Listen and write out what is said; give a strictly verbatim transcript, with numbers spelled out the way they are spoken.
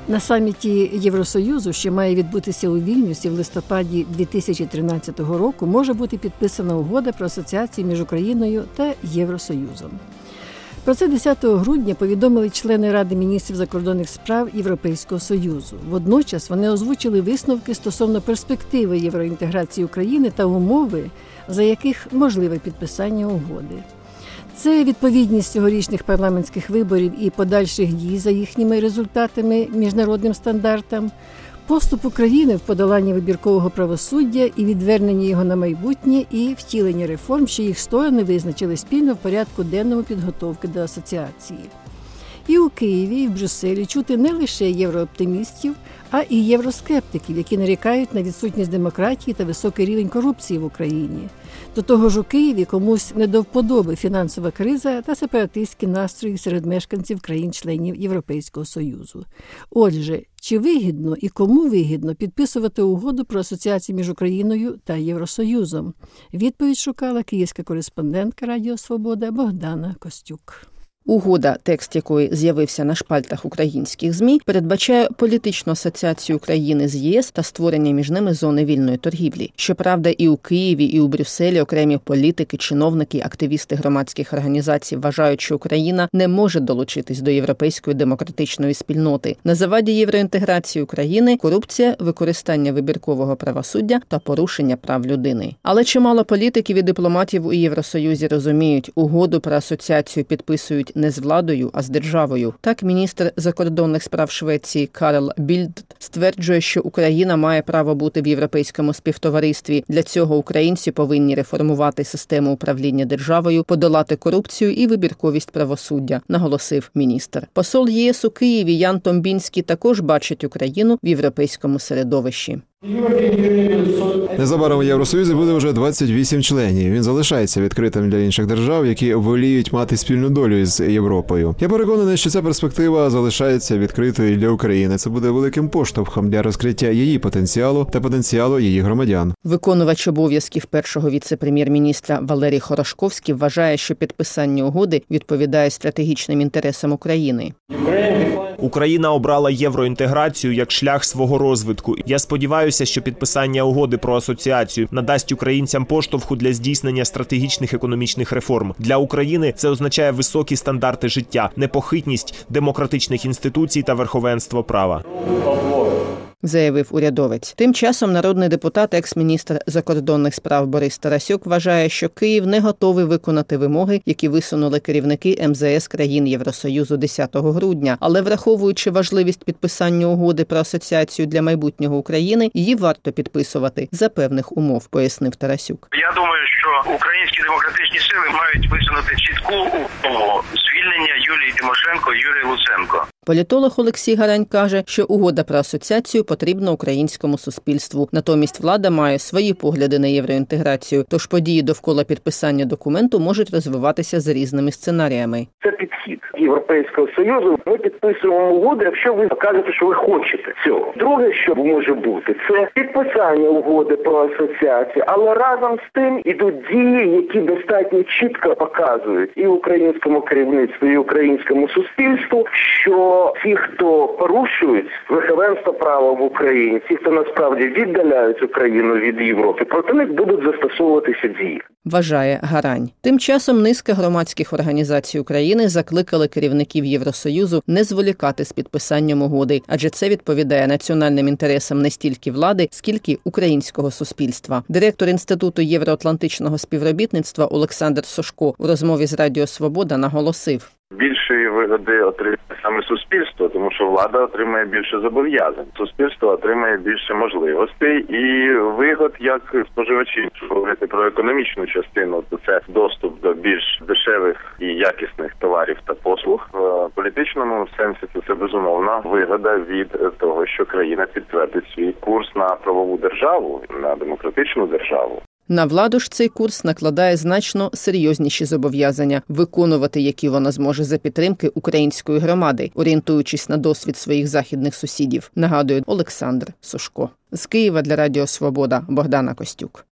На саміті Євросоюзу, що має відбутися у Вільнюсі в листопаді дві тисячі тринадцятого року, може бути підписана угода про асоціацію між Україною та Євросоюзом. Про це десятого грудня повідомили члени Ради міністрів закордонних справ Європейського Союзу. Водночас вони озвучили висновки стосовно перспективи євроінтеграції України та умови, за яких можливе підписання угоди. Це відповідність цьогорічних парламентських виборів і подальших дій за їхніми результатами міжнародним стандартам, поступ України в подоланні вибіркового правосуддя і відвернення його на майбутнє і втілення реформ, що їх сторони визначили спільно в порядку денному підготовки до асоціації. І у Києві, і в Брюсселі чути не лише єврооптимістів, а і євроскептиків, які нарікають на відсутність демократії та високий рівень корупції в Україні. До того ж у Києві комусь не до вподоби фінансова криза та сепаратистські настрої серед мешканців країн-членів Європейського Союзу. Отже, чи вигідно і кому вигідно підписувати угоду про асоціацію між Україною та Євросоюзом? Відповідь шукала київська кореспондентка Радіо Свобода Богдана Костюк. Угода, текст якої з'явився на шпальтах українських ЗМІ, передбачає політичну асоціацію України з ЄС та створення між ними зони вільної торгівлі. Щоправда, і у Києві, і у Брюсселі окремі політики, чиновники, активісти громадських організацій вважають, що Україна не може долучитись до європейської демократичної спільноти. На заваді євроінтеграції України – корупція, використання вибіркового правосуддя та порушення прав людини. Але чимало політиків і дипломатів у Євросоюзі розуміють, угоду про асоціацію підписують не з владою, а з державою. Так, міністр закордонних справ Швеції Карл Більд стверджує, що Україна має право бути в європейському співтоваристві. Для цього українці повинні реформувати систему управління державою, подолати корупцію і вибірковість правосуддя, наголосив міністр. Посол ЄС у Києві Ян Томбінський також бачить Україну в європейському середовищі. Незабаром у Євросоюзі буде вже двадцять вісім членів. Він залишається відкритим для інших держав, які воліють мати спільну долю з Європою. Я переконаний, що ця перспектива залишається відкритою для України. Це буде великим поштовхом для розкриття її потенціалу та потенціалу її громадян. Виконувач обов'язків першого віце-прем'єр-міністра Валерій Хорошковський вважає, що підписання угоди відповідає стратегічним інтересам України. Україна обрала євроінтеграцію як шлях свого розвитку. Я сподіваюся, що підписання угоди про асоціацію надасть українцям поштовху для здійснення стратегічних економічних реформ. Для України це означає високі стандарти життя, непохитність демократичних інституцій та верховенство права. Заявив урядовець. Тим часом народний депутат, екс-міністр закордонних справ Борис Тарасюк вважає, що Київ не готовий виконати вимоги, які висунули керівники ем зе ес країн Євросоюзу десятого грудня. Але враховуючи важливість підписання угоди про асоціацію для майбутнього України, її варто підписувати за певних умов, пояснив Тарасюк. Я думаю, що українські демократичні сили мають висунути чітку умову звільнення Юлії Тимошенко і Юрія Луценко. Політолог Олексій Гарань каже, що угода про асоціацію потрібна українському суспільству. Натомість влада має свої погляди на євроінтеграцію, тож події довкола підписання документу можуть розвиватися за різними сценаріями. Це підхід Європейського Союзу. Ми підписуємо угоду, якщо ви кажете, що ви хочете цього. Друге, що може бути, це підписання угоди про асоціацію, але разом з тим ідуть дії, які достатньо чітко показують і українському керівництву, і українському суспільству, що ті, хто порушують верховенство права в Україні, ті, хто насправді віддаляють Україну від Європи, проти них будуть застосовуватися дії. Вважає Гарань. Тим часом низка громадських організацій України закликали керівників Євросоюзу не зволікати з підписанням угоди, адже це відповідає національним інтересам не стільки влади, скільки українського суспільства. Директор Інституту євроатлантичного співробітництва Олександр Сошко у розмові з Радіо Свобода наголосив. Більшої вигоди отримає саме суспільство, тому що влада отримає більше зобов'язань. Суспільство отримає більше можливостей і вигод як споживачі. Якщо говорити про економічну частину, то це доступ до більш дешевих і якісних товарів та послуг. В політичному сенсі це безумовна вигода від того, що країна підтвердить свій курс на правову державу, на демократичну державу. На владу ж цей курс накладає значно серйозніші зобов'язання, виконувати які вона зможе за підтримки української громади, орієнтуючись на досвід своїх західних сусідів, нагадує Олександр Сошко. З Києва для Радіо Свобода Богдана Костюк.